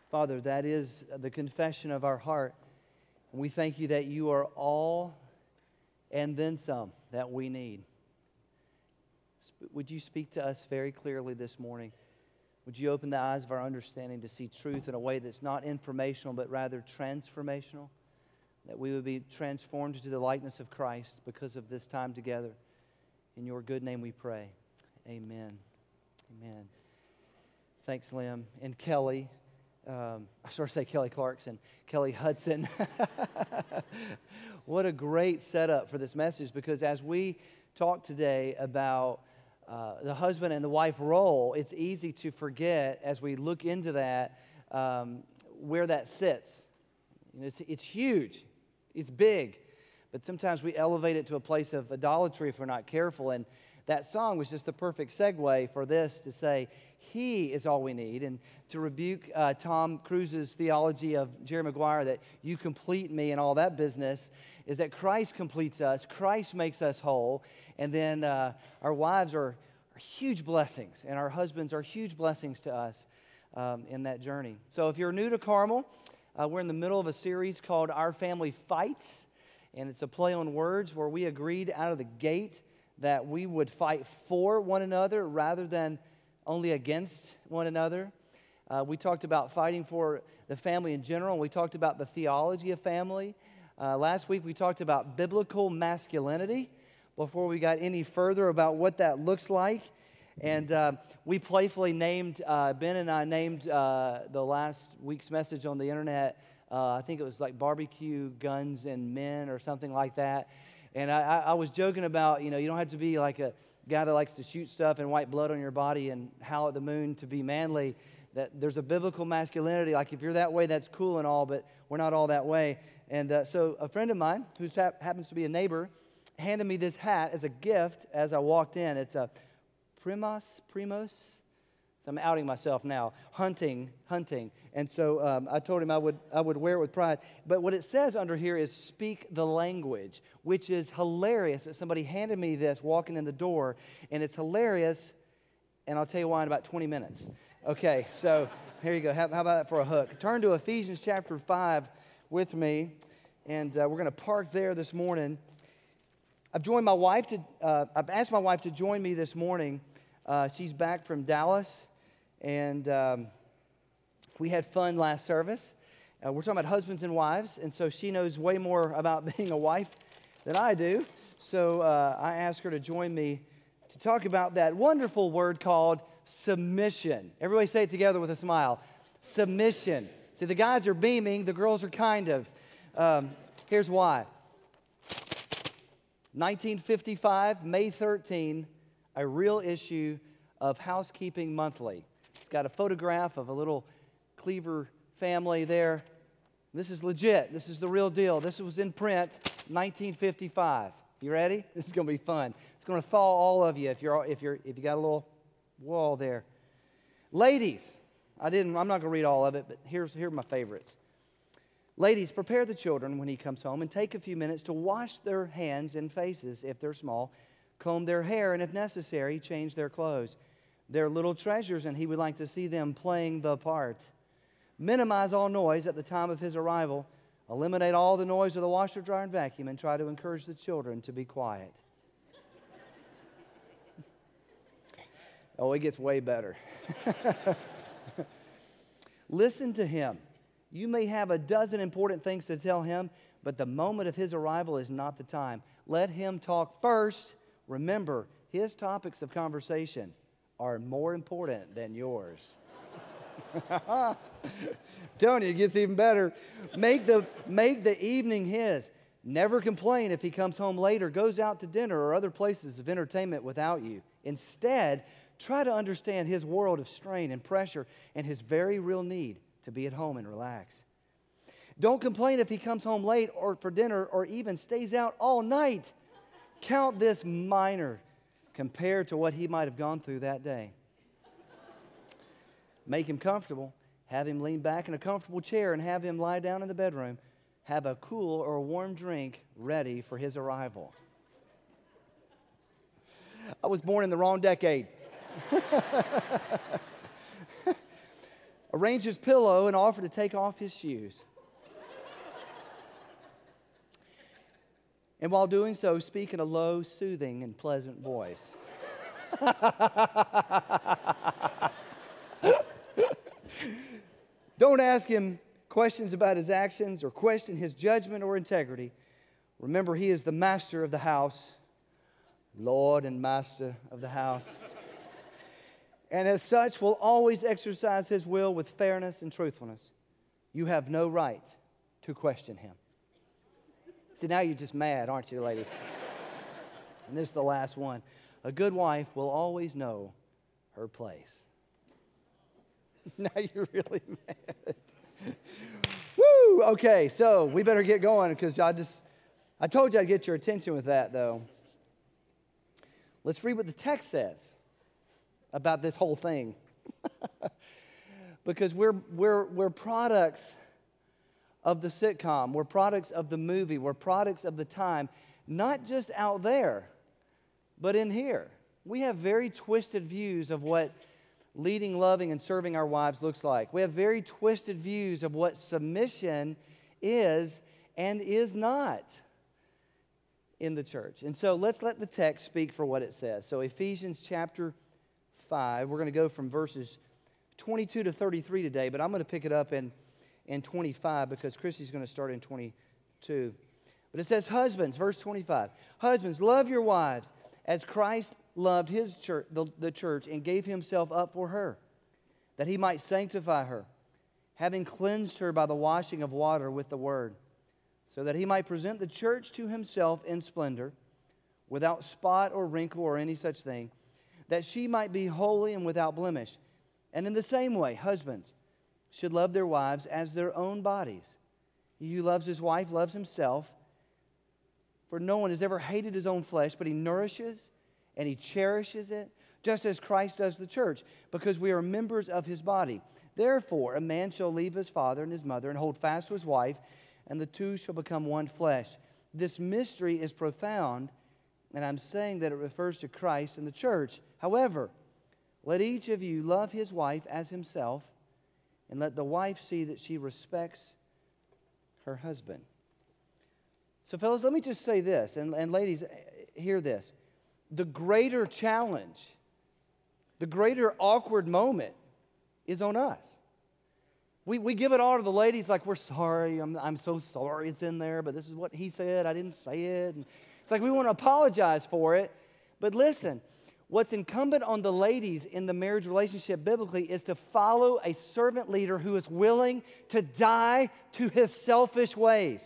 Father, that is the confession of our heart. And we thank you that you are all and then some that we need. Would you speak to us very clearly this morning? Would you open the eyes of our understanding to see truth in a way that's not informational but rather transformational? That we would be transformed into the likeness of Christ because of this time together. In your good name we pray. Amen. Amen. Thanks, Lim. And Kelly. I sort of say Kelly Clarkson. Kelly Hudson. What a great setup for this message, because as we talk today about the husband and the wife role, it's easy to forget as we look into that where that sits. You know, it's huge. It's big. But sometimes we elevate it to a place of idolatry if we're not careful. And that song was just the perfect segue for this, to say, He is all we need. And to rebuke Tom Cruise's theology of Jerry Maguire that you complete me and all that business, is that Christ completes us. Christ makes us whole. And then our wives are huge blessings, and our husbands are huge blessings to us in that journey. So if you're new to Carmel, we're in the middle of a series called Our Family Fights. And it's a play on words where we agreed out of the gate that we would fight for one another rather than only against one another. We talked about fighting for the family in general. We talked about the theology of family. Last week we talked about biblical masculinity before we got any further about what that looks like. And we playfully named, Ben and I named the last week's message on the internet, I think it was like Barbecue, Guns, and Men or something like that. And I was joking about, you don't have to be like a guy that likes to shoot stuff and wipe blood on your body and howl at the moon to be manly. That there's a biblical masculinity. Like if you're that way, that's cool and all, but we're not all that way. And so a friend of mine, who happens to be a neighbor, handed me this hat as a gift as I walked in. It's a Primos. So I'm outing myself now. Hunting. And so I told him I would wear it with pride. But what it says under here is speak the language, which is hilarious that somebody handed me this walking in the door. And it's hilarious, and I'll tell you why in about 20 minutes. Okay, so here you go. How about that for a hook? Turn to Ephesians chapter 5 with me, and we're going to park there this morning. I've asked my wife to join me this morning. She's back from Dallas, and we had fun last service. We're talking about husbands and wives, and so she knows way more about being a wife than I do. So I asked her to join me to talk about that wonderful word called submission. Everybody say it together with a smile. Submission. See, the guys are beaming, the girls are kind of. Here's why. 1955, May 13, a real issue of Housekeeping Monthly. It's got a photograph of a little Cleaver family there. This is legit. This is the real deal. This was in print, 1955. You ready? This is going to be fun. It's going to thaw all of you if you got a little wall there. Ladies, I'm not going to read all of it, but here are my favorites. Ladies, prepare the children when he comes home and take a few minutes to wash their hands and faces if they're small, comb their hair, and if necessary, change their clothes. They're little treasures, and he would like to see them playing the part. Minimize all noise at the time of his arrival. Eliminate all the noise of the washer, dryer, and vacuum, and try to encourage the children to be quiet. Oh, it gets way better. Listen to him. You may have a dozen important things to tell him, but the moment of his arrival is not the time. Let him talk first. Remember, his topics of conversation are more important than yours. Telling you, it gets even better. Make the evening his. Never complain if he comes home late or goes out to dinner or other places of entertainment without you. Instead, try to understand his world of strain and pressure and his very real need to be at home and relax. Don't complain if he comes home late or for dinner or even stays out all night. Count this minor compared to what he might have gone through that day. Make him comfortable. Have him lean back in a comfortable chair and have him lie down in the bedroom. Have a cool or a warm drink ready for his arrival. I was born in the wrong decade. arrange his pillow, and offer to take off his shoes. And while doing so, speak in a low, soothing, and pleasant voice. Don't ask him questions about his actions or question his judgment or integrity. Remember, he is the master of the house, Lord and master of the house. And as such, will always exercise his will with fairness and truthfulness. You have no right to question him. See, now you're just mad, aren't you, ladies? And this is the last one. A good wife will always know her place. Now you're really mad. Woo! Okay, so we better get going because I told you I'd get your attention with that, though. Let's read what the text says about this whole thing. Because we're products of the sitcom. We're products of the movie. We're products of the time. Not just out there, but in here. We have very twisted views of what leading, loving, and serving our wives looks like. We have very twisted views of what submission is and is not in the church. And so let's let the text speak for what it says. So Ephesians chapter 5, we're going to go from verses 22 to 33 today, but I'm going to pick it up in 25 because Christy's going to start in 22. But it says, husbands, verse 25, husbands, love your wives as Christ loved his church, the church, and gave himself up for her, that he might sanctify her, having cleansed her by the washing of water with the word, so that he might present the church to himself in splendor, without spot or wrinkle or any such thing, that she might be holy and without blemish. And in the same way, husbands should love their wives as their own bodies. He who loves his wife loves himself. For no one has ever hated his own flesh, but he nourishes and he cherishes it, just as Christ does the church, because we are members of his body. Therefore, a man shall leave his father and his mother and hold fast to his wife, and the two shall become one flesh. This mystery is profound, and I'm saying that it refers to Christ and the church. However, let each of you love his wife as himself, and let the wife see that she respects her husband. So, fellas, let me just say this, and ladies, hear this. The greater challenge, the greater awkward moment is on us. We give it all to the ladies like we're sorry, I'm so sorry it's in there, but this is what he said, I didn't say it. And it's like we want to apologize for it. But listen, what's incumbent on the ladies in the marriage relationship biblically is to follow a servant leader who is willing to die to his selfish ways.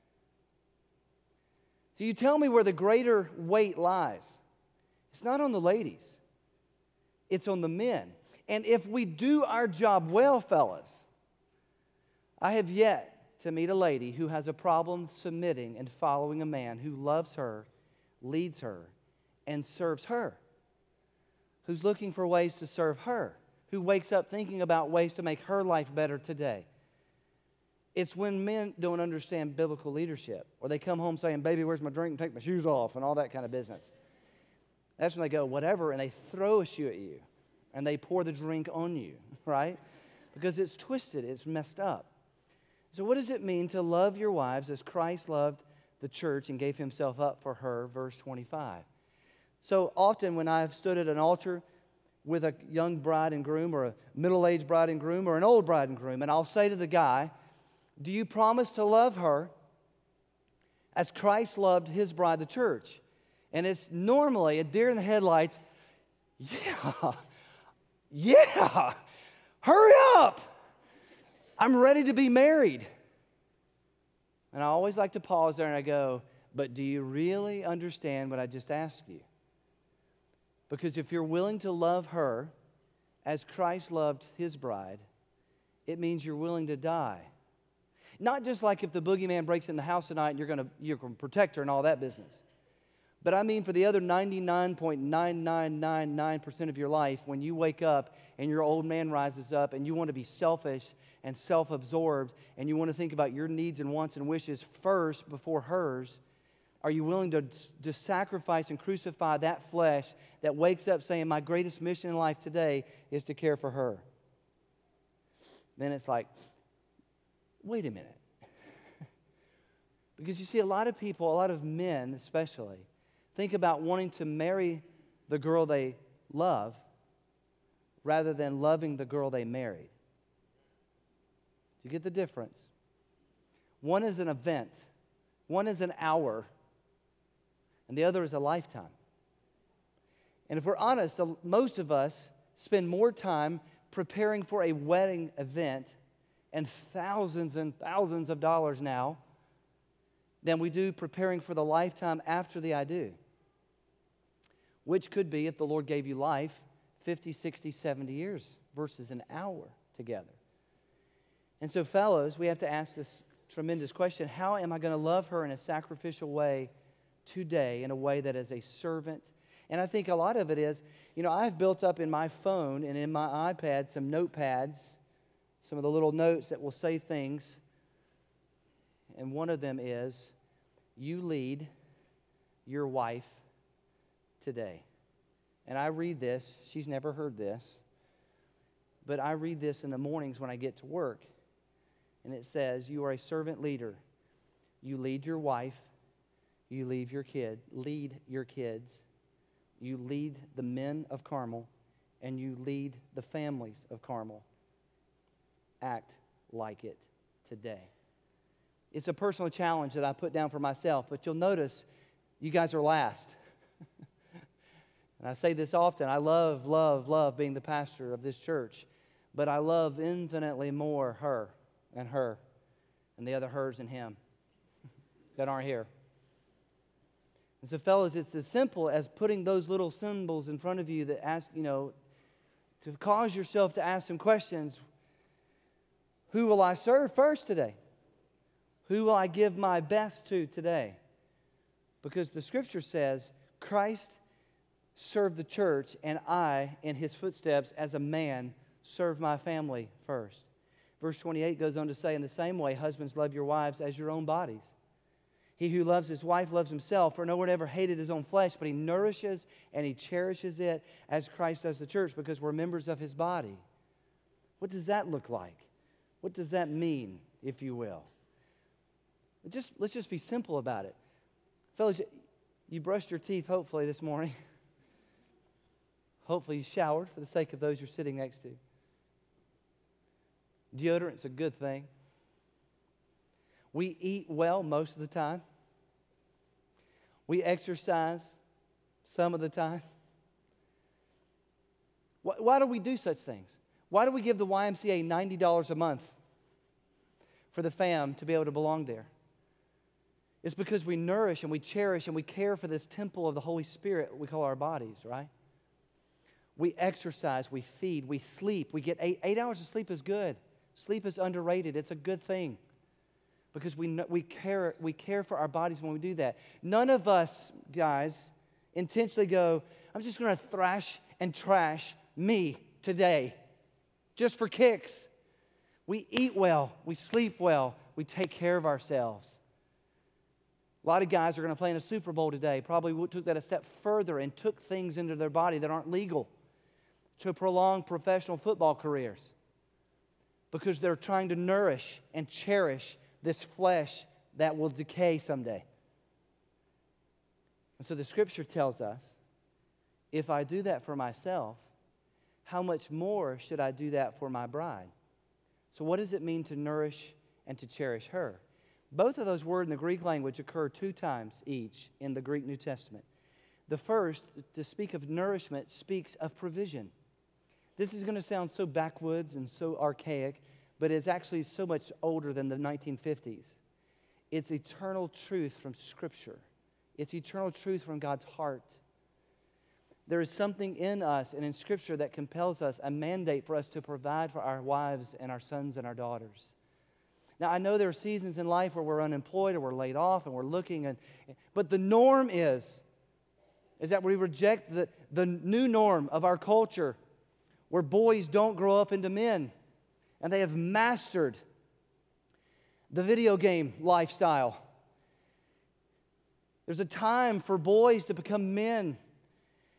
So you tell me where the greater weight lies. It's not on the ladies. It's on the men. And if we do our job well, fellas, I have yet to meet a lady who has a problem submitting and following a man who loves her, leads her, and serves her, who's looking for ways to serve her, who wakes up thinking about ways to make her life better today. It's when men don't understand biblical leadership, or they come home saying, baby, where's my drink, and take my shoes off, and all that kind of business. That's when they go, whatever, and they throw a shoe at you, and they pour the drink on you, right? Because it's twisted, it's messed up. So what does it mean to love your wives as Christ loved the church and gave himself up for her, verse 25? So often when I've stood at an altar with a young bride and groom, or a middle-aged bride and groom, or an old bride and groom, and I'll say to the guy, do you promise to love her as Christ loved his bride, the church? And it's normally a deer in the headlights, yeah, hurry up. I'm ready to be married. And I always like to pause there and I go, but do you really understand what I just asked you? Because if you're willing to love her as Christ loved his bride, it means you're willing to die. Not just like if the boogeyman breaks in the house tonight and you're going to protect her and all that business. But I mean for the other 99.9999% of your life, when you wake up and your old man rises up and you want to be selfish and self-absorbed and you want to think about your needs and wants and wishes first before hers, are you willing to sacrifice and crucify that flesh that wakes up saying, my greatest mission in life today is to care for her? then it's like, wait a minute. Because you see, a lot of people, a lot of men especially, think about wanting to marry the girl they love rather than loving the girl they married. Do you get the difference? One is an event, one is an hour, and the other is a lifetime. And if we're honest, most of us spend more time preparing for a wedding event and thousands of dollars now than we do preparing for the lifetime after the I do, which could be, if the Lord gave you life, 50, 60, 70 years versus an hour together. And so, fellows, we have to ask this tremendous question: how am I going to love her in a sacrificial way today, in a way that is a servant? And I think a lot of it is, I've built up in my phone and in my iPad some notepads, some of the little notes that will say things. And one of them is, you lead your wife today. And I read this. She's never heard this. But I read this in the mornings when I get to work. And it says, you are a servant leader. You lead your wife. You lead your kids. You lead the men of Carmel. And you lead the families of Carmel. Act like it today. It's a personal challenge that I put down for myself, but you'll notice you guys are last. And I say this often, I love being the pastor of this church, but I love infinitely more her, and the other hers and him that aren't here. And so, fellows, it's as simple as putting those little symbols in front of you that ask, to cause yourself to ask some questions. Who will I serve first today? Who will I give my best to today? Because the Scripture says, Christ served the church, and I, in His footsteps as a man, serve my family first. Verse 28 goes on to say, in the same way, husbands, love your wives as your own bodies. He who loves his wife loves himself, for no one ever hated his own flesh, but he nourishes and he cherishes it as Christ does the church, because we're members of His body. What does that look like? What does that mean, if you will? Let's just be simple about it. Fellas, you brushed your teeth hopefully this morning. Hopefully you showered for the sake of those you're sitting next to. Deodorant's a good thing. We eat well most of the time. We exercise some of the time. Why do we do such things? Why do we give the YMCA $90 a month for the fam to be able to belong there? It's because we nourish and we cherish and we care for this temple of the Holy Spirit we call our bodies, right? We exercise, we feed, we sleep. We get 8 hours of sleep is good. Sleep is underrated. It's a good thing because we care for our bodies when we do that. None of us, guys, intentionally go, I'm just going to thrash and trash me today just for kicks. We eat well. We sleep well. We take care of ourselves. A lot of guys are going to play in a Super Bowl today. Probably took that a step further and took things into their body that aren't legal to prolong professional football careers because they're trying to nourish and cherish this flesh that will decay someday. And so the Scripture tells us, if I do that for myself, how much more should I do that for my bride? So what does it mean to nourish and to cherish her? Both of those words in the Greek language occur 2 times each in the Greek New Testament. The first, to speak of nourishment, speaks of provision. This is going to sound so backwoods and so archaic, but it's actually so much older than the 1950s. It's eternal truth from Scripture. It's eternal truth from God's heart. There is something in us and in Scripture that compels us, a mandate for us to provide for our wives and our sons and our daughters. Now, I know there are seasons in life where we're unemployed or we're laid off and we're looking, but the norm is that we reject the new norm of our culture where boys don't grow up into men and they have mastered the video game lifestyle. There's a time for boys to become men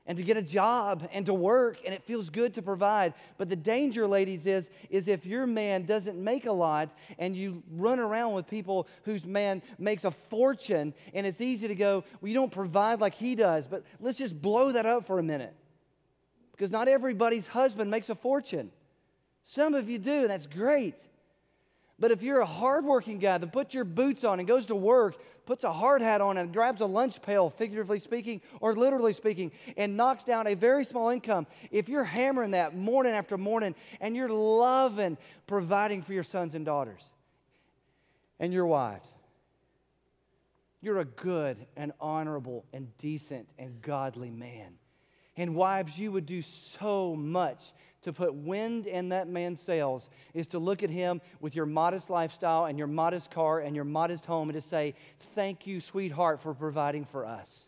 and to get a job and to work, and it feels good to provide. But the danger, ladies, is if your man doesn't make a lot and you run around with people whose man makes a fortune, and it's easy to go, well, you don't provide like he does. But let's just blow that up for a minute, because not everybody's husband makes a fortune. Some of you do, and that's great. But if you're a hardworking guy that puts your boots on and goes to work, puts a hard hat on and grabs a lunch pail, figuratively speaking or literally speaking, and knocks down a very small income, if you're hammering that morning after morning and you're loving providing for your sons and daughters and your wives, you're a good and honorable and decent and godly man. And wives, you would do so much to put wind in that man's sails, is to look at him with your modest lifestyle and your modest car and your modest home and to say, thank you, sweetheart, for providing for us.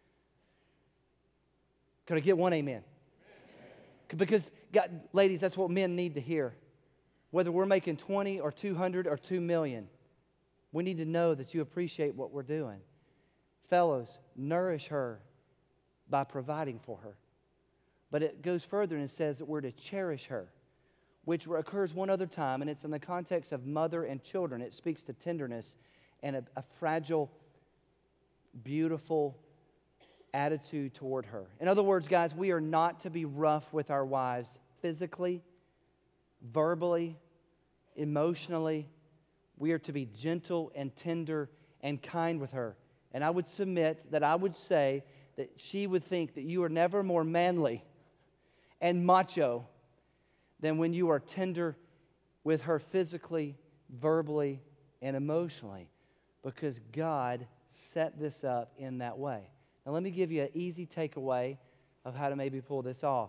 Could I get one amen? Because, God, ladies, that's what men need to hear. Whether we're making 20 or 200 or 2 million, we need to know that you appreciate what we're doing. Fellows, nourish her by providing for her. But it goes further and says that we're to cherish her, which occurs one other time, and it's in the context of mother and children. It speaks to tenderness and a fragile, beautiful attitude toward her. In other words, guys, we are not to be rough with our wives physically, verbally, emotionally. We are to be gentle and tender and kind with her. And I would submit that I would say that she would think that you are never more manly and macho than when you are tender with her physically, verbally, and emotionally, because God set this up in that way. Now let me give you an easy takeaway of how to maybe pull this off.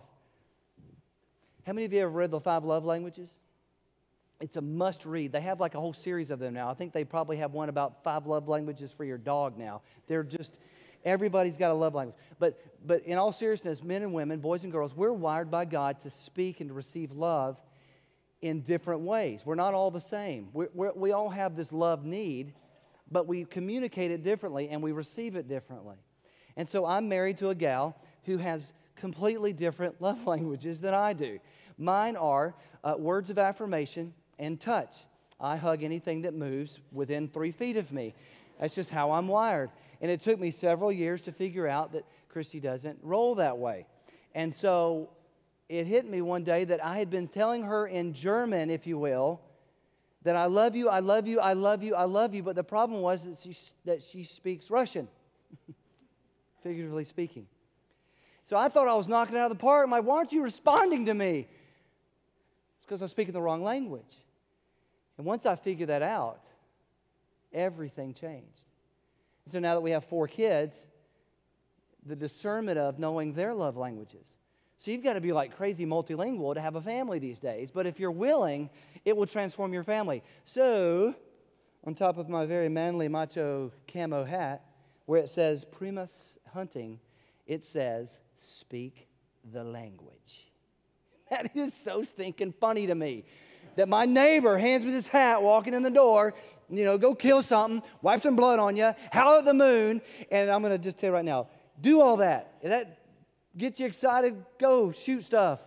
How many of you have read the 5 love languages? It's a must read. They have like a whole series of them now. I think they probably have one about 5 love languages for your dog now. They're just, everybody's got a love language. But in all seriousness, men and women, boys and girls, we're wired by God to speak and to receive love in different ways. We're not all the same. We all have this love need, but we communicate it differently and we receive it differently. And so I'm married to a gal who has completely different love languages than I do. Mine are words of affirmation and touch. I hug anything that moves within 3 feet of me. That's just how I'm wired. And it took me several years to figure out that Christy doesn't roll that way. And so it hit me one day that I had been telling her in German, if you will, that I love you, I love you, I love you, I love you. But the problem was that she speaks Russian, figuratively speaking. So I thought I was knocking it out of the park. I'm like, why aren't you responding to me? It's because I'm speaking the wrong language. And once I figured that out, everything changed. And so now that we have 4 kids, the discernment of knowing their love languages. So you've got to be like crazy multilingual to have a family these days. But if you're willing, it will transform your family. So, on top of my very manly macho camo hat, where it says Primus Hunting, it says, speak the language. That is so stinking funny to me. That my neighbor hands me this hat walking in the door, go kill something, wipe some blood on you, howl at the moon, and I'm going to just tell you right now, do all that. If that gets you excited, go shoot stuff.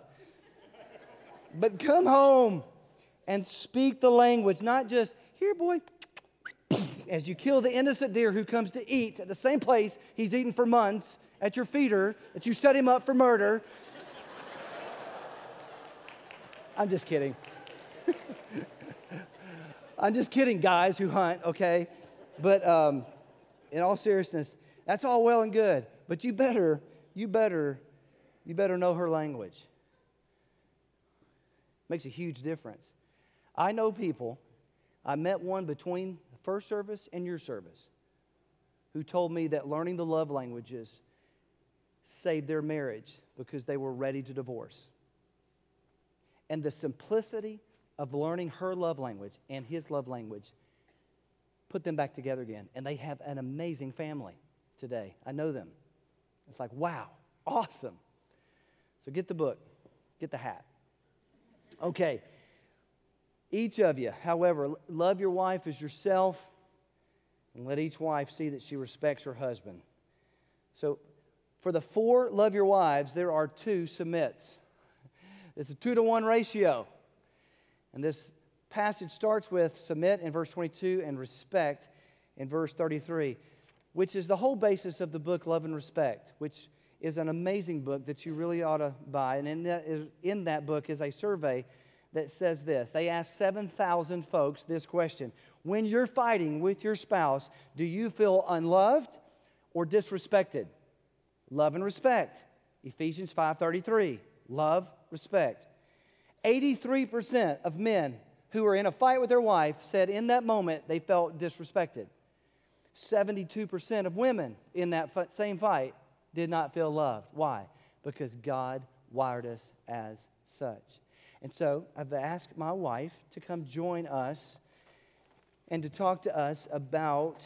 But come home and speak the language, not just, here, boy, as you kill the innocent deer who comes to eat at the same place he's eaten for months at your feeder, that you set him up for murder. I'm just kidding. I'm just kidding, guys who hunt, okay? But in all seriousness, that's all well and good. But you better know her language. Makes a huge difference. I know people, I met one between the first service and your service, who told me that learning the love languages saved their marriage because they were ready to divorce. And the simplicity of learning her love language and his love language put them back together again. And they have an amazing family today. I know them. It's like, wow, awesome. So get the book, get the hat. Okay. Each of you, however, love your wife as yourself, and let each wife see that she respects her husband. So For the 4 love your wives, there are 2 submits. It's a 2-to-1 ratio. And this passage starts with submit in verse 22 and respect in verse 33, which is the whole basis of the book Love and Respect, which is an amazing book that you really ought to buy. And in that book is a survey that says this. They asked 7,000 folks this question. When you're fighting with your spouse, do you feel unloved or disrespected? Love and respect. Ephesians 5:33. Love, respect. 83% of men who were in a fight with their wife said in that moment they felt disrespected. 72% of women in that same fight did not feel loved. Why? Because God wired us as such. And so I've asked my wife to come join us and to talk to us about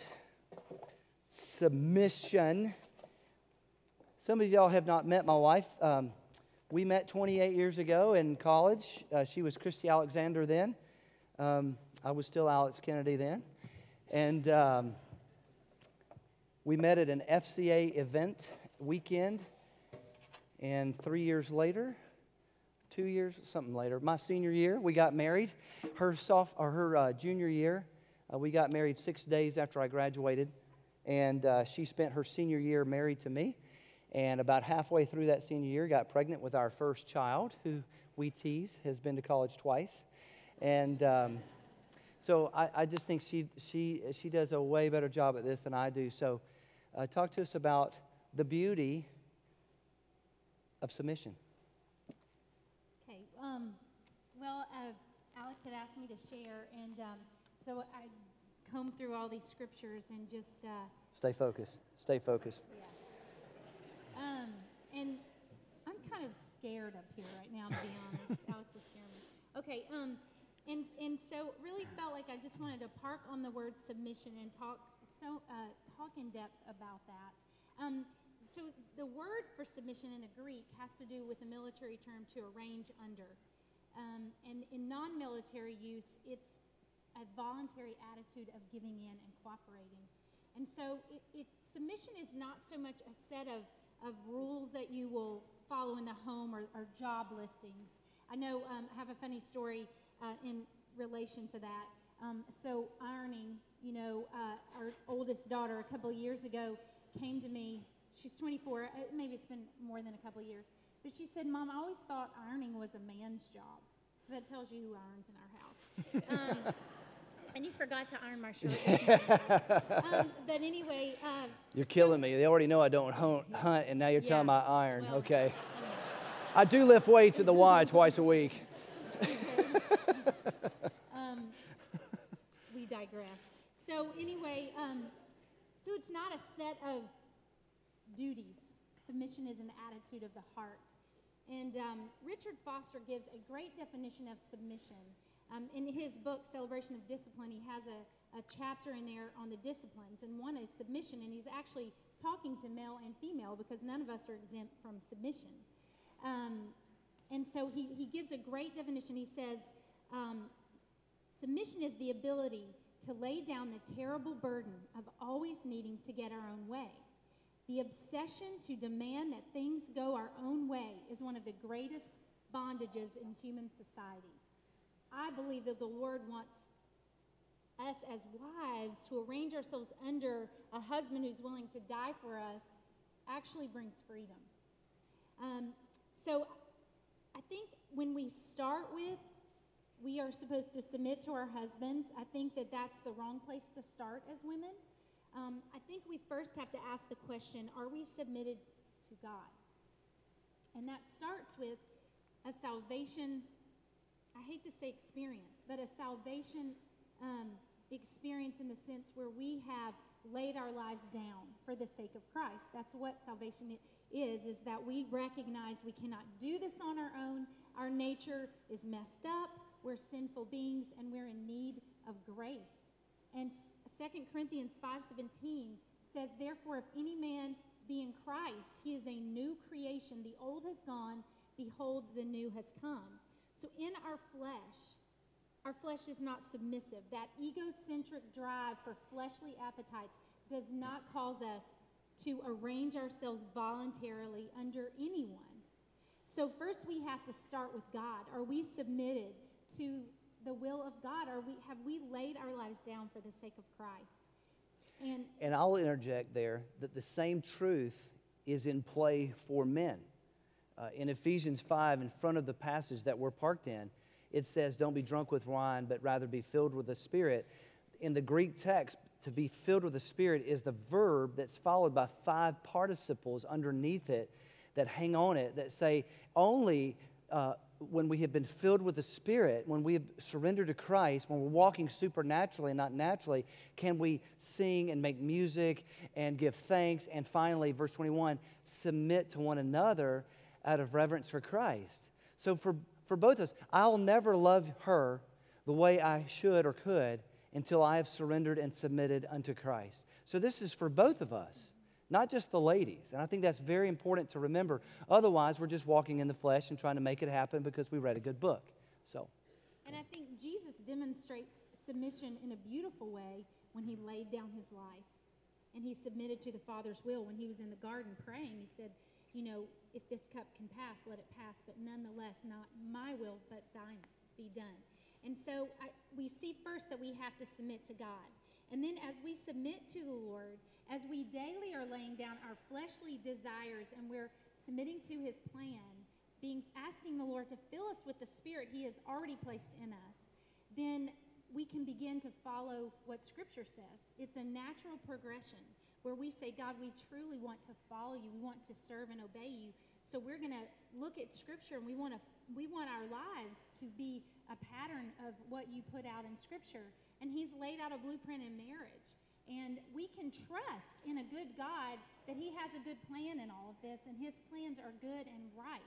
submission. Some of y'all have not met my wife. We met 28 years ago in college. She was Christy Alexander then. I was still Alex Kennedy then. And we met at an FCA event weekend. And 3 years later, 2 years, something later, my senior year, we got married. Her junior year, we got married 6 days after I graduated. And she spent her senior year married to me. And about halfway through that senior year, got pregnant with our first child, who we tease, has been to college twice. And so I just think she does a way better job at this than I do. So talk to us about the beauty of submission. Okay. Well, Alex had asked me to share, and so I combed through all these scriptures and just... Stay focused. Stay focused. Yeah. And I'm kind of scared up here right now, to be honest. Alex is scaring me. Okay, and so really felt like I just wanted to park on the word submission and talk in depth about that. So the word for submission in the Greek has to do with a military term to arrange under. And in non-military use, it's a voluntary attitude of giving in and cooperating. And so submission is not so much a set of rules that you will follow in the home or job listings. I know I have a funny story in relation to that. So ironing, our oldest daughter a couple of years ago came to me. She's 24. Maybe it's been more than a couple of years. But she said, Mom, I always thought ironing was a man's job. So that tells you who irons in our house. And you forgot to iron my shirt. But anyway. You're killing me. They already know I don't hunt, and now you're telling me I iron. Well, okay. I do lift weights at the Y twice a week. We digress. So anyway, so it's not a set of duties. Submission is an attitude of the heart. And Richard Foster gives a great definition of submission. In his book, Celebration of Discipline, he has a chapter in there on the disciplines, and one is submission, and he's actually talking to male and female because none of us are exempt from submission. And so he gives a great definition. He says, submission is the ability to lay down the terrible burden of always needing to get our own way. The obsession to demand that things go our own way is one of the greatest bondages in human society. I believe that the Lord wants us as wives to arrange ourselves under a husband who's willing to die for us actually brings freedom. So I think when we start with, we are supposed to submit to our husbands, I think that that's the wrong place to start as women. I think we first have to ask the question, are we submitted to God? And that starts with a salvation, I hate to say experience, but a salvation experience in the sense where we have laid our lives down for the sake of Christ. That's what salvation is that we recognize we cannot do this on our own. Our nature is messed up. We're sinful beings, and we're in need of grace. And 2 Corinthians 5:17 says, therefore, if any man be in Christ, he is a new creation. The old has gone. Behold, the new has come. So in our flesh is not submissive. That egocentric drive for fleshly appetites does not cause us to arrange ourselves voluntarily under anyone. So first we have to start with God. Are we submitted to the will of God? Have we laid our lives down for the sake of Christ? And I'll interject there that the same truth is in play for men. In Ephesians 5, in front of the passage that we're parked in, it says, don't be drunk with wine, but rather be filled with the Spirit. In the Greek text, to be filled with the Spirit is the verb that's followed by 5 participles underneath it that hang on it that say only when we have been filled with the Spirit, when we have surrendered to Christ, when we're walking supernaturally and not naturally, can we sing and make music and give thanks. And finally, verse 21, submit to one another out of reverence for Christ. So for both of us, I'll never love her the way I should or could until I have surrendered and submitted unto Christ. So this is for both of us, not just the ladies. And I think that's very important to remember. Otherwise, we're just walking in the flesh and trying to make it happen because we read a good book. And I think Jesus demonstrates submission in a beautiful way when he laid down his life and he submitted to the Father's will. When he was in the garden praying, he said, if this cup can pass, let it pass, but nonetheless, not my will, but thine be done. And so we see first that we have to submit to God. And then as we submit to the Lord, as we daily are laying down our fleshly desires and we're submitting to his plan, asking the Lord to fill us with the Spirit he has already placed in us, then we can begin to follow what Scripture says. It's a natural progression where we say, God, we truly want to follow you. We want to serve and obey you. So we're going to look at Scripture and we want our lives to be a pattern of what you put out in Scripture. And he's laid out a blueprint in marriage. And we can trust in a good God that he has a good plan in all of this, and his plans are good and right.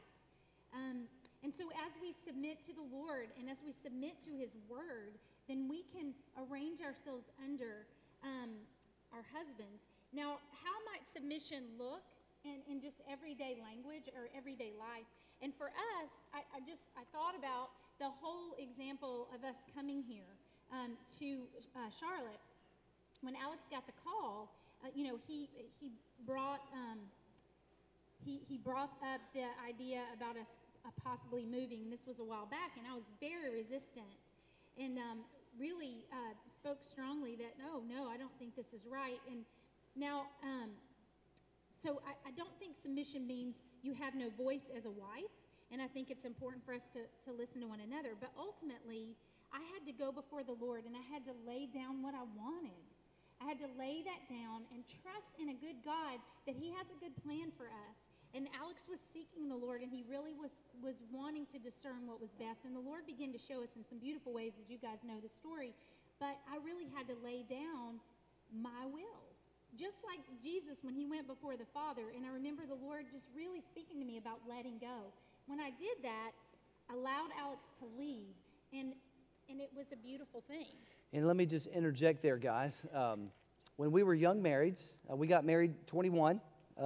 And so as we submit to the Lord and as we submit to his word, then we can arrange ourselves under our husbands. Now, how might submission look in just everyday language or everyday life? And for us, I thought about the whole example of us coming here to Charlotte. When Alex got the call, he brought up the idea about us possibly moving. This was a while back, and I was very resistant, and really spoke strongly that no, I don't think this is right. And now, so I don't think submission means you have no voice as a wife, and I think it's important for us to listen to one another. But ultimately, I had to go before the Lord, and I had to lay down what I wanted. I had to lay that down and trust in a good God that he has a good plan for us. And Alex was seeking the Lord, and he really was wanting to discern what was best. And the Lord began to show us in some beautiful ways, as you guys know the story. But I really had to lay down my will. Just like Jesus when he went before the Father. And I remember the Lord just really speaking to me about letting go. When I did that, I allowed Alex to lead. And it was a beautiful thing. And let me just interject there, guys. When we were young marrieds, we got married 22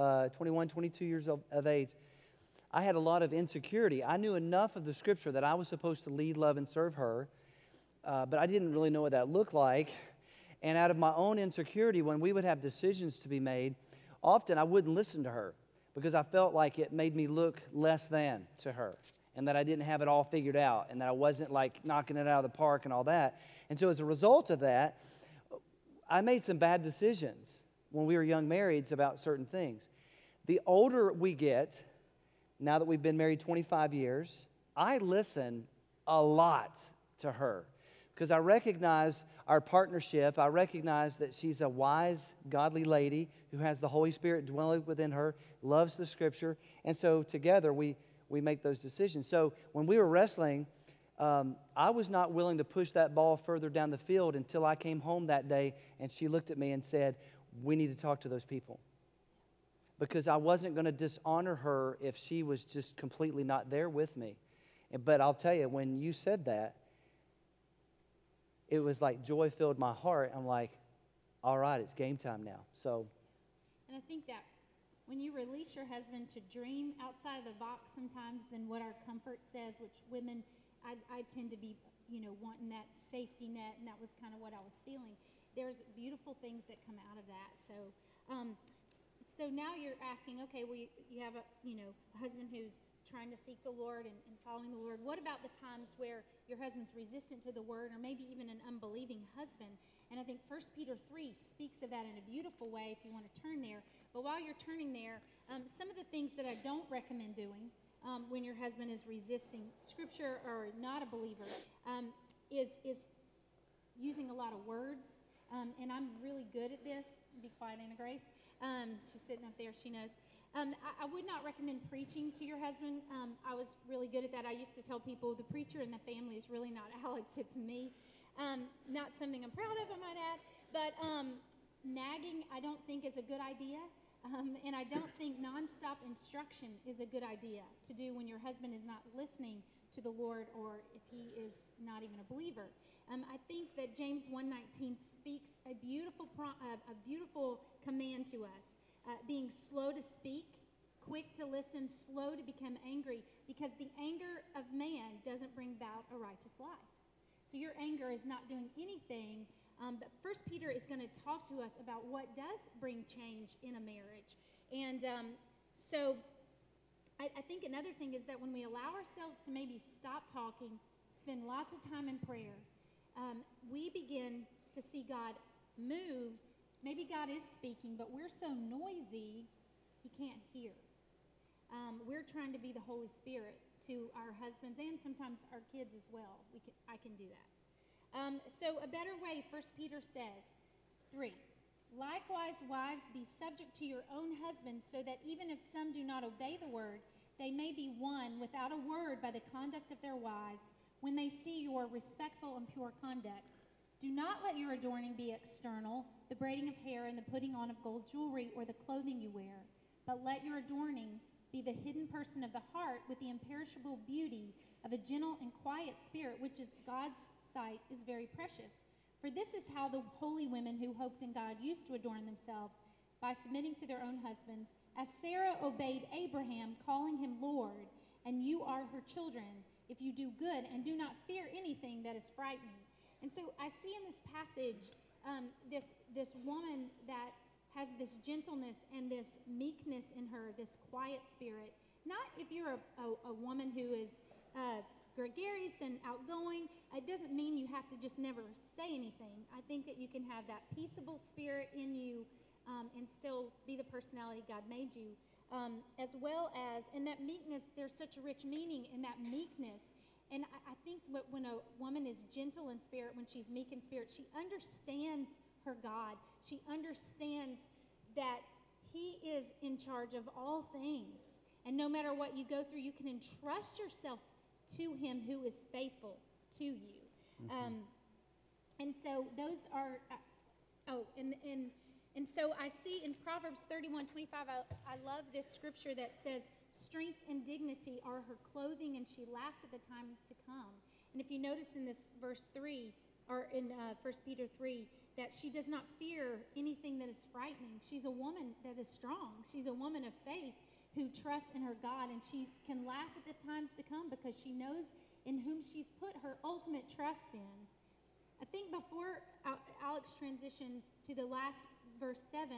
years of age. I had a lot of insecurity. I knew enough of the Scripture that I was supposed to lead, love, and serve her, but I didn't really know what that looked like. And out of my own insecurity, when we would have decisions to be made, often I wouldn't listen to her because I felt like it made me look less than to her, and that I didn't have it all figured out, and that I wasn't like knocking it out of the park and all that. And so as a result of that, I made some bad decisions when we were young marrieds about certain things. The older we get, now that we've been married 25 years, I listen a lot to her because I recognize our partnership. I recognize that she's a wise, godly lady who has the Holy Spirit dwelling within her, loves the Scripture, and so together we make those decisions. So when we were wrestling, I was not willing to push that ball further down the field until I came home that day and she looked at me and said, we need to talk to those people. Because I wasn't going to dishonor her if she was just completely not there with me. But I'll tell you, when you said that, it was like joy filled my heart. I'm like, all right, it's game time now. And I think that when you release your husband to dream outside of the box sometimes than what our comfort says, which women, I tend to be, wanting that safety net, and that was kind of what I was feeling. There's beautiful things that come out of that. so now you're asking, okay, well, you have a husband who's trying to seek the Lord and following the Lord. What about the times where your husband's resistant to the word, or maybe even an unbelieving husband? And I think 1 Peter 3 speaks of that in a beautiful way if you want to turn there. But while you're turning there, some of the things that I don't recommend doing when your husband is resisting Scripture or not a believer is using a lot of words. And I'm really good at this. Be quiet, Anna Grace. She's sitting up there. She knows. I would not recommend preaching to your husband. I was really good at that. I used to tell people the preacher in the family is really not Alex, it's me. Not something I'm proud of, I might add. But nagging, I don't think is a good idea. And I don't think nonstop instruction is a good idea to do when your husband is not listening to the Lord, or if he is not even a believer. I think that James 1:19 speaks a beautiful command to us. Being slow to speak, quick to listen, slow to become angry, because the anger of man doesn't bring about a righteous life. So your anger is not doing anything. But 1 Peter is going to talk to us about what does bring change in a marriage. And so I think another thing is that when we allow ourselves to maybe stop talking, spend lots of time in prayer, we begin to see God move. Maybe God is speaking, but we're so noisy, he can't hear. We're trying to be the Holy Spirit to our husbands and sometimes our kids as well. I can do that. So a better way, 1 Peter says, 3, likewise, wives, be subject to your own husbands, so that even if some do not obey the word, they may be won without a word by the conduct of their wives, when they see your respectful and pure conduct. Do not let your adorning be external, the braiding of hair and the putting on of gold jewelry or the clothing you wear, but let your adorning be the hidden person of the heart with the imperishable beauty of a gentle and quiet spirit, which is God's sight is very precious. For this is how the holy women who hoped in God used to adorn themselves, by submitting to their own husbands, as Sarah obeyed Abraham, calling him Lord, and you are her children, if you do good and do not fear anything that is frightening. And so I see in this passage this woman that has this gentleness and this meekness in her, this quiet spirit. Not if you're a woman who is gregarious and outgoing, it doesn't mean you have to just never say anything. I think that you can have that peaceable spirit in you and still be the personality God made you. As well as, in that meekness, there's such a rich meaning in that meekness. And I think when a woman is gentle in spirit, when she's meek in spirit, she understands her God. She understands that he is in charge of all things. And no matter what you go through, you can entrust yourself to him who is faithful to you. Mm-hmm. And so those are, and so I see in Proverbs 31:25, I love this scripture that says, strength and dignity are her clothing, and she laughs at the time to come. And if you notice in this verse 3, or in 1 Peter 3, that she does not fear anything that is frightening. She's a woman that is strong. She's a woman of faith who trusts in her God, and she can laugh at the times to come because she knows in whom she's put her ultimate trust in. I think before Alex transitions to the last verse 7,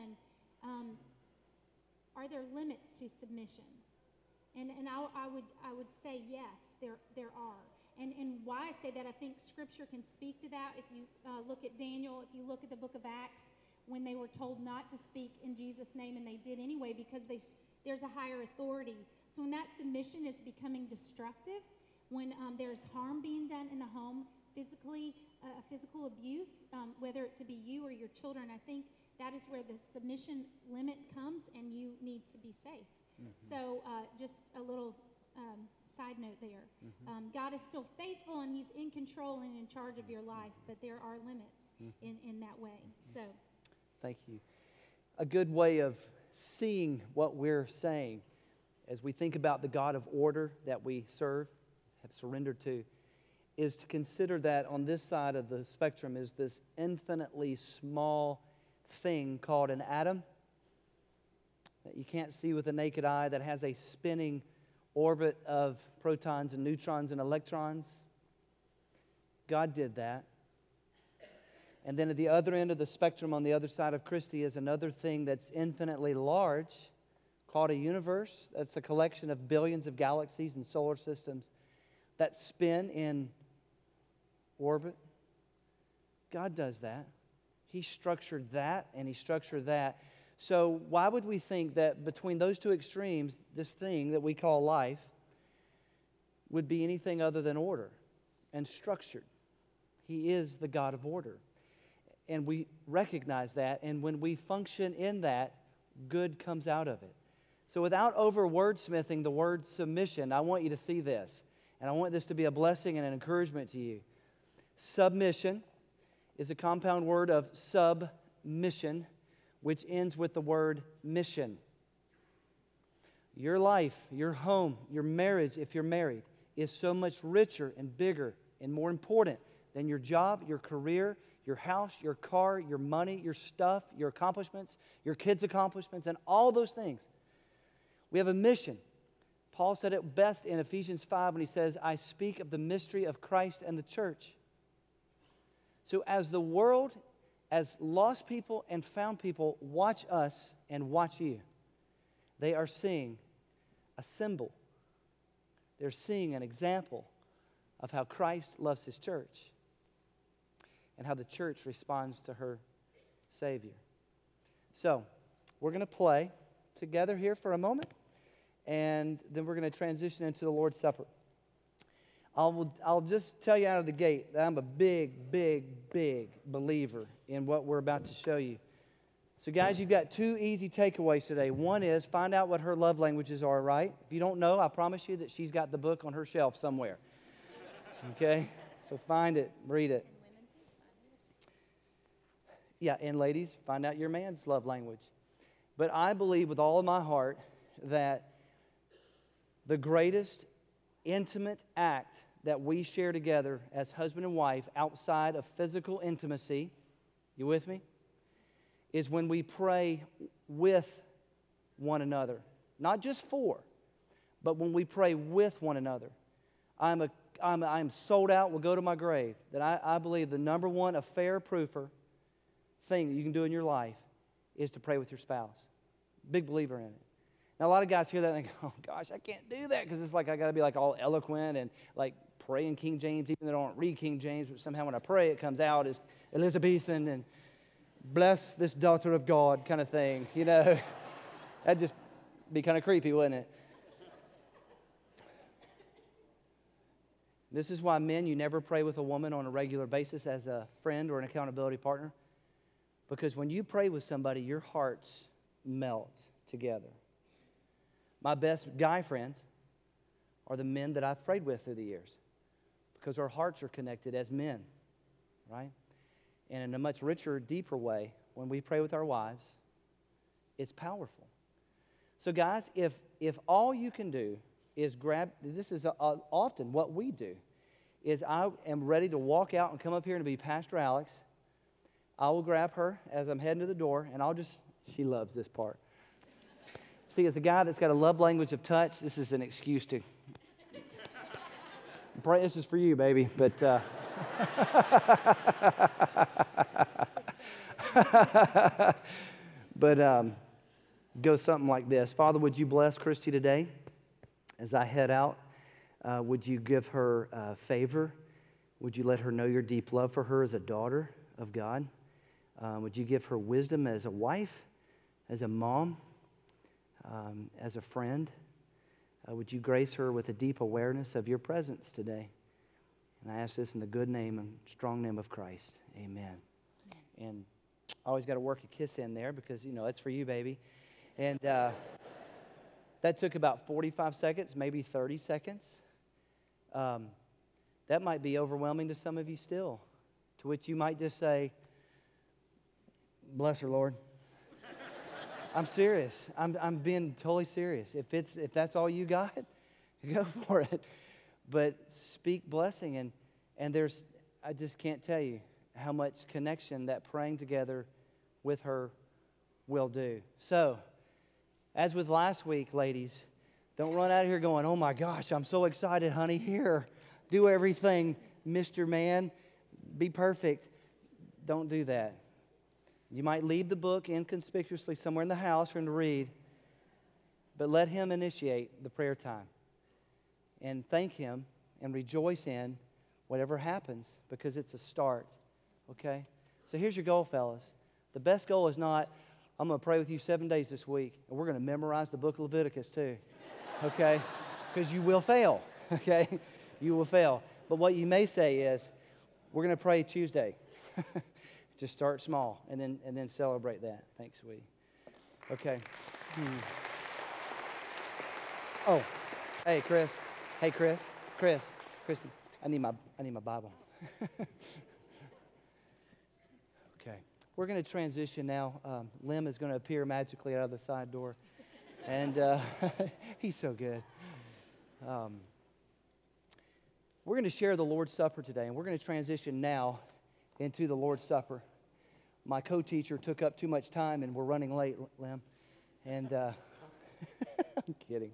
are there limits to submission? And I would say yes, there are. And why I say that, I think Scripture can speak to that. If you look at Daniel, if you look at the book of Acts, when they were told not to speak in Jesus' name, and they did anyway because there's a higher authority. So when that submission is becoming destructive, when there's harm being done in the home, physical abuse, whether it to be you or your children, I think that is where the submission limit comes, and you need to be safe. Mm-hmm. So just a little side note there. Mm-hmm. God is still faithful, and he's in control and in charge of your life, but there are limits in that way. So, thank you. A good way of seeing what we're saying as we think about the God of order that we serve, have surrendered to, is to consider that on this side of the spectrum is this infinitely small thing called an atom that you can't see with the naked eye, that has a spinning orbit of protons and neutrons and electrons. God did that. And then at the other end of the spectrum, on the other side of Christy, is another thing that's infinitely large called a universe. That's a collection of billions of galaxies and solar systems that spin in orbit. God does that. He structured that, and He structured that. So why would we think that between those two extremes, this thing that we call life would be anything other than order and structured? He is the God of order. And we recognize that, and when we function in that, good comes out of it. So without over wordsmithing the word submission, I want you to see this, and I want this to be a blessing and an encouragement to you. Submission is a compound word of submission, which ends with the word mission. Your life, your home, your marriage, if you're married, is so much richer and bigger and more important than your job, your career, your house, your car, your money, your stuff, your accomplishments, your kids' accomplishments, and all those things. We have a mission. Paul said it best in Ephesians 5 when he says, I speak of the mystery of Christ and the church. So as the world, as lost people and found people watch us and watch you, they are seeing a symbol. They're seeing an example of how Christ loves His church and how the church responds to her Savior. So, we're going to play together here for a moment, and then we're going to transition into the Lord's Supper. I'll just tell you out of the gate that I'm a big, big, big believer in what we're about to show you. So guys, you've got two easy takeaways today. One is find out what her love languages are, right? If you don't know, I promise you that she's got the book on her shelf somewhere. Okay? So find it, read it. Yeah, and ladies, find out your man's love language. But I believe with all of my heart that the greatest intimate act that we share together as husband and wife outside of physical intimacy, you with me, is when we pray with one another. Not just for, but when we pray with one another. I'm sold out, will go to my grave, that I believe the number one affair-proofer thing that you can do in your life is to pray with your spouse. Big believer in it. Now, a lot of guys hear that and think, oh, gosh, I can't do that because it's like I got to be like all eloquent and like pray in King James, even though I don't read King James, but somehow when I pray, it comes out as Elizabethan and bless this daughter of God kind of thing. You know, that'd just be kind of creepy, wouldn't it? This is why, men, you never pray with a woman on a regular basis as a friend or an accountability partner. Because when you pray with somebody, your hearts melt together. My best guy friends are the men that I've prayed with through the years. Because our hearts are connected as men, right? And in a much richer, deeper way, when we pray with our wives, it's powerful. So guys, if all you can do is grab, this is often what we do, is I am ready to walk out and come up here and be Pastor Alex. I will grab her as I'm heading to the door, and she loves this part. See, as a guy that's got a love language of touch, this is an excuse to pray. This is for you, baby, but go something like this. Father, would you bless Christy today as I head out? Would you give her favor? Would you let her know your deep love for her as a daughter of God? Would you give her wisdom as a wife, as a mom, as a friend? Would you grace her with a deep awareness of your presence today? And I ask this in the good name and strong name of Christ. Amen. And I always got to work a kiss in there because, you know, it's for you, baby. And that took about 45 seconds, maybe 30 seconds. That might be overwhelming to some of you still, to which you might just say, bless her, Lord. I'm serious. I'm being totally serious. If that's all you got, go for it. But speak blessing, and I just can't tell you how much connection that praying together with her will do. So, as with last week, ladies, don't run out of here going, oh my gosh, I'm so excited, honey. Here, do everything, Mr. Man. Be perfect. don't do that. You might leave the book inconspicuously somewhere in the house for him to read, but let him initiate the prayer time. And thank him and rejoice in whatever happens, because it's a start, okay? So here's your goal, fellas. The best goal is not, I'm going to pray with you 7 days this week, and we're going to memorize the book of Leviticus too, okay? Because you will fail, okay? You will fail. But what you may say is, we're going to pray Tuesday. Just start small, and then celebrate that. Thanks, sweetie. Okay. Oh, hey, Chris. Hey, Kristen. I need my Bible. Okay. We're going to transition now. Lim is going to appear magically out of the side door, and he's so good. We're going to share the Lord's Supper today, and we're going to transition now into the Lord's Supper. My co-teacher took up too much time, and we're running late, Lim. And I'm kidding.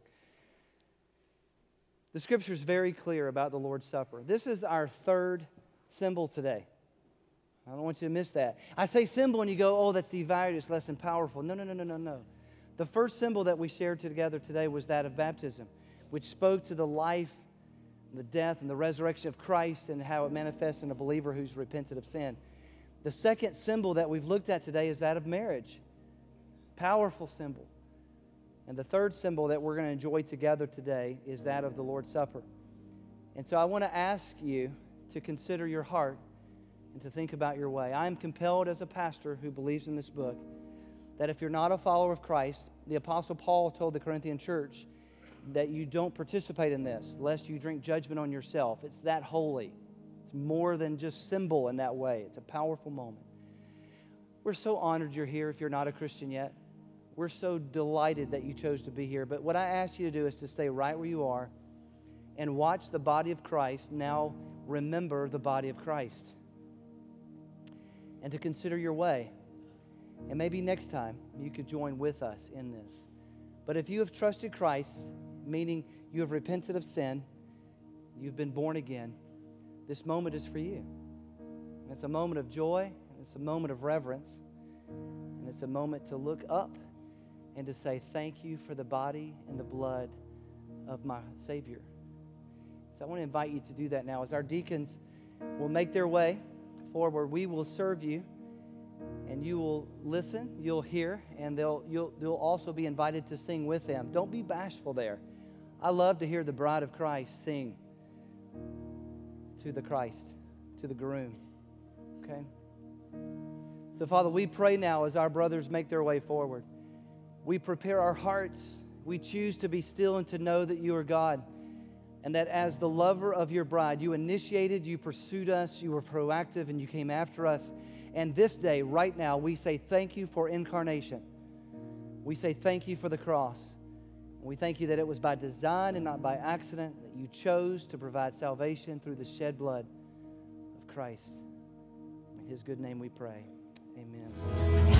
The Scripture is very clear about the Lord's Supper. This is our third symbol today. I don't want you to miss that. I say symbol, and you go, oh, that's devalued, it's less than powerful. No. The first symbol that we shared together today was that of baptism, which spoke to the life, the death, and the resurrection of Christ and how it manifests in a believer who's repented of sin. The second symbol that we've looked at today is that of marriage. Powerful symbol. And the third symbol that we're going to enjoy together today is that of the Lord's Supper. And so I want to ask you to consider your heart and to think about your way. I am compelled as a pastor who believes in this book that if you're not a follower of Christ, the Apostle Paul told the Corinthian church that you don't participate in this, lest you drink judgment on yourself. It's that holy. It's more than just symbol in that way. It's a powerful moment. We're so honored you're here if you're not a Christian yet. We're so delighted that you chose to be here. But what I ask you to do is to stay right where you are and watch the body of Christ now remember the body of Christ. And to consider your way. And maybe next time you could join with us in this. But if you have trusted Christ, meaning you have repented of sin, you've been born again, this moment is for you. And it's a moment of joy, and it's a moment of reverence, and it's a moment to look up and to say, thank you for the body and the blood of my Savior. So I want to invite you to do that now. As our deacons will make their way forward, we will serve you, and you will listen, you'll hear, and you'll also be invited to sing with them. Don't be bashful there. I love to hear the bride of Christ sing to the Christ, to the groom. Okay? So, Father, we pray now as our brothers make their way forward. We prepare our hearts. We choose to be still and to know that you are God. And that as the lover of your bride, you initiated, you pursued us, you were proactive, and you came after us. And this day, right now, we say thank you for incarnation. We say thank you for the cross. And we thank you that it was by design and not by accident that you chose to provide salvation through the shed blood of Christ. In his good name we pray. Amen.